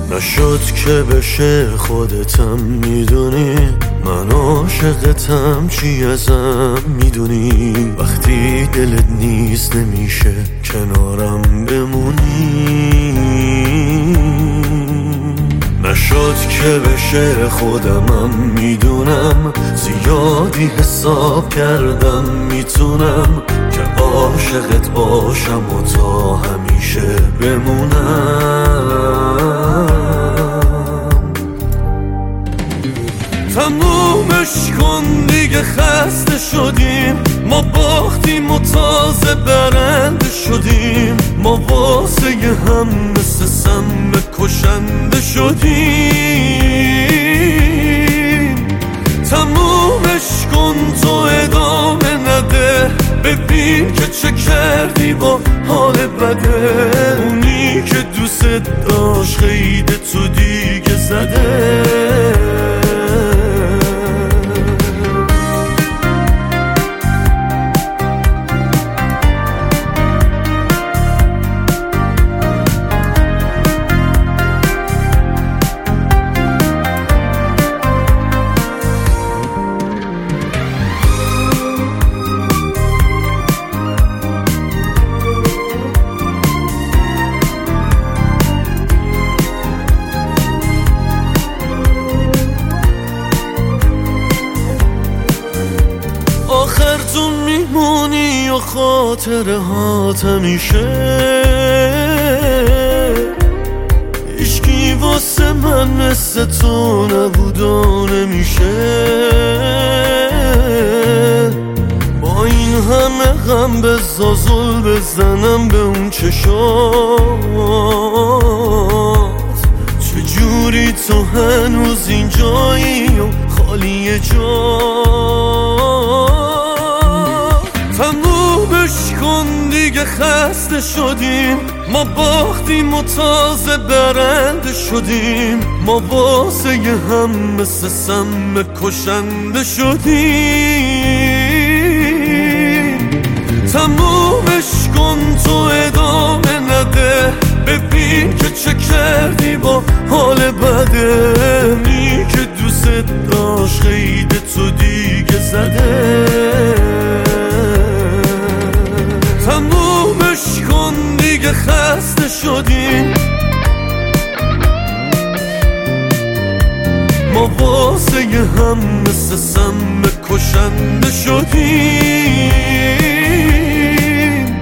نشد که بشه خودتم میدونی، من عاشقتم چی ازم میدونی. وقتی دلت نیست نمیشه کنارم بمونی. نشد که بشه خودمم میدونم، زیادی حساب کردم میتونم که عاشقت باشم و تا همیشه بمونم. تمومش کن دیگه، خسته شدیم، ما باختیم و تازه برنده شدیم. ما واسه هم مثل سم کشنده شدیم. تمومش کن تو ادامه نده، ببین که چه کردی با حال بده. اونی که دوست داشت خیلی تو دیگه زده. آخر تو میمونی و خاطره هات همیشه. هیچکی واسه من مثل تو نبود و نمیشه. با این همه غم بزازل بزنم به اون چشات. چجوری تو هنوز اینجایی و خالی جا. تمومش کن دیگه، خسته شدیم، ما باختیم و تازه برنده شدیم. ما واسه هم مثل سم کشنده شدیم. تمومش کن تو ادامه نده، ببین که چه کردی با حال بده. می که دوست داشت خیلی تو دیگه زده. تمومش کن دیگه، خسته شدیم، ما واسه هم مثل سم کشنده شدیم.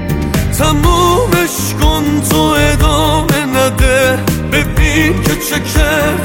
تمومش کن تو ادامه نده، ببین که چه کرد